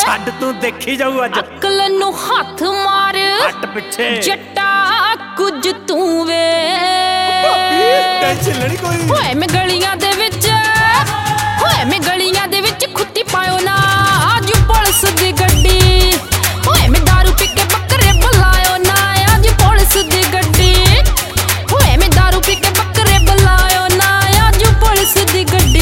ਛੱਡ ਤੂੰ ਦੇਖੀ ਜਾਊ ਅੱਜ ਅਕਲ ਨੂੰ ਹੱਥ ਮਾਰ ਹੱਟ ਪਿੱਛੇ ਜੱਟਾ ਕੁਝ ਤੂੰ ਵੇ ਟੈਨਸ਼ਨ ਲੈਣੀ ਕੋਈ ਓਏ ਮੈਂ ਗਲੀਆਂ ਦੇ ਵਿੱਚ ਖੁੱਤੀ ਪਾਇਓ ਨਾ ਅੱਜ ਪੁਲਿਸ ਦੀ ਗੱਡੀ ਓਏ ਮੈਂ ਦਾਰੂ ਪੀ ਕੇ ਬੱਕਰੇ ਬੁਲਾਇਓ ਨਾ ਅੱਜ ਪੁਲਿਸ ਦੀ ਗੱਡੀ ਓਏ ਮੈਂ ਦਾਰੂ ਪੀ ਕੇ ਬੱਕਰੇ ਬੁਲਾਇਓ ਨਾ ਅੱਜ ਪੁਲਿਸ ਦੀ ਗੱਡੀ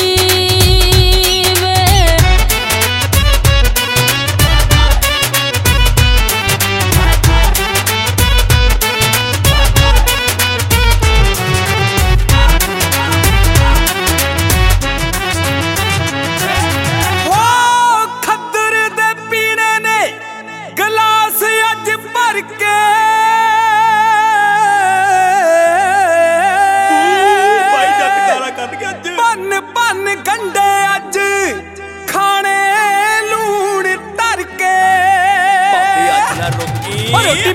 ਗੰਡੇ ਅੱਜ ਖਾਣੇ ਲੂਣ ਧਰ ਕੇ ਭਾਬੀ ਅੱਜ ਨਾ ਰੋਕੀ ਰੋਟੀ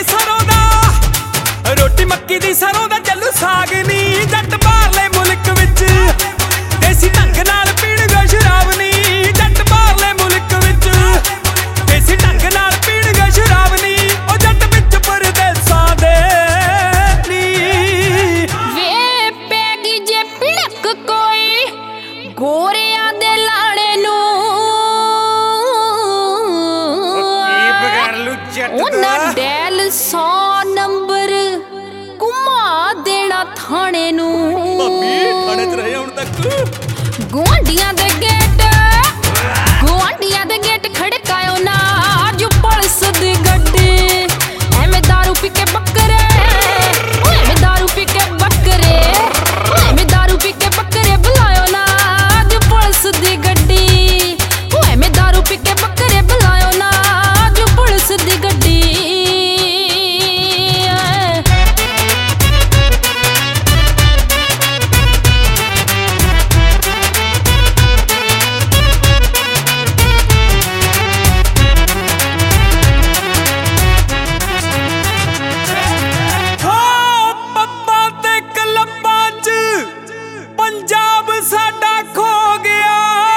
ਮੱਕੀ ਦੀ ਸਰੋਂ ਦਾ ਚੱਲੂ ਸਾਗ ਨੀ ਜੱਟ ਬਾਹਰਲੇ ਮੁਲਕ ਵਿੱਚ ਦੇਸੀ ਢੰਗ ਨਾਲ ਪੀਣਗੇ ਸ਼ਰਾਬ ਨੀ ਜੱਟ ਬਾਹਰਲੇ ਮੁਲਕ ਵਿੱਚ ਦੇਸੀ ਢੰਗ ਨਾਲ ਪੀਣਗੇ ਸ਼ਰਾਬ ਨੀ ਉਹ ਜੱਟ ਵਿੱਚ ਪਰਦੇਸਾਂ ਦੇ ਨੀ ਵੇ ਪੈ ਗਈ ਜੇ ਭਿੜਕ ਕੋਈ ਗੋਰਿਆਂ ਦੇ ਲਾੜੇ ਨੂੰ ਕੀ ਬਗਾੜ ਲੂ ਜੱਟ ਉਹਨਾਂ ਡੈਲ 100 ਨੰਬਰ ਘੁਮਾ ਦੇਣਾ ਥਾਣੇ ਨੂੰ ਥਾਣੇ 'ਚ ਰਹੇ ਹੁਣ ਤੱਕ ਗੁਆਂਢੀਆਂ ਦੇ ਗੇਟ ਖੜਕਾਇਓ ਨਾ ਅੱਜ ਪੁਲਿਸ ਦੀ ਗੱਡੀ ਐਵੇਂ ਦਾਰੂ ਪੀ ਕੇ ਬੱਕਰੇ ਐਵੇਂ ਦਾਰੂ ਪੀ ਕੇ ਬੱਕਰੇ ਬੁਲਾਇਓ ਨਾ ਅੱਜ ਪੁਲਿਸ ਦੀ ਗੱਡੀ ਐਵੇਂ ਦਾਰੂ ਪੀ ਕੇ ਬੱਕਰੇ ਬੁਲਾਇਓ ਨਾ ਅੱਜ ਪੁਲਿਸ ਦੀ ਗੱਡੀ ਪੰਜਾਬ ਸਾਡਾ ਖੋ ਗਿਆ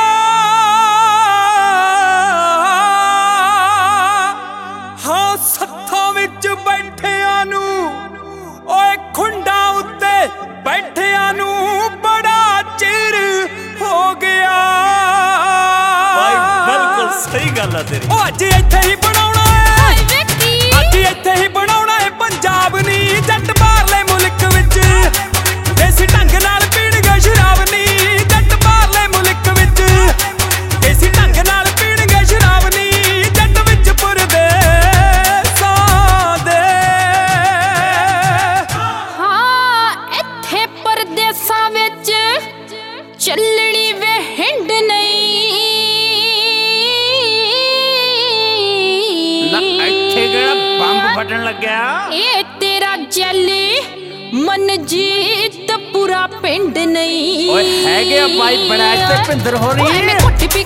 ਹਾਂ ਸੱਥਾਂ ਵਿੱਚ ਬੈਠਿਆਂ ਨੂੰ ਓਏ ਖੁੰਡਾਂ ਉੱਤੇ ਬੈਠਿਆਂ ਨੂੰ ਬੜਾ ਚਿਰ ਹੋ ਗਿਆ ਭਾਈ ਬਿਲਕੁਲ ਸਹੀ ਗੱਲ ਆ ਤੇਰੀ ਉਹ ਅੱਜ ਇੱਥੇ ਹੀ ਬਣਾਉਣਾ ਹੈ ਅੱਜ ਇੱਥੇ ਹੀ ਬਣਾਉਣਾ ਹੈ ਪੰਜਾਬ ਨੀ ਜੱਟ ਬਾਹਰਲੇ ਮੁਲਕ ਵਿੱਚ ਦੇਸੀ ਢੰਗ ਨਾਲ ਪੀਣਗੇ ਸ਼ਰਾਬ ਨੀ ਜੱਟ ਬਾਹਰਲੇ ਮੁਲਕ ਵਿੱਚ ਦੇਸੀ ਢੰਗ ਨਾਲ ਪੀਣਗੇ ਸ਼ਰਾਬ ਨੀ ਜੱਟ ਵਿੱਚ ਪਰਦੇਸਾਂ ਦੇ ਹਾਂ ਇੱਥੇ ਪਰਦੇਸਾਂ ਵਿੱਚ ਚੱਲਣੀ ਵੇ ਹਿੰਡ ਨਹੀਂ ਨਾ ਇੱਥੇ ਕਿਹੜਾ ਬੰਬ ਫਟਣ ਲੱਗਿਆ ਇਹ ਤੇਰਾ ਜੈਲੀ ਮਨਜੀਤ ਪੂਰਾ ਪਿੰਡ ਨਹੀਂ ਓਏ ਹੈਗੇ ਆ ਬਾਈ ਬੜਾ ਤੇ ਭਿੰਦਰ ਹੋ ਰਹੀ ਮੈਂ ਘੁੱਟ ਪੀ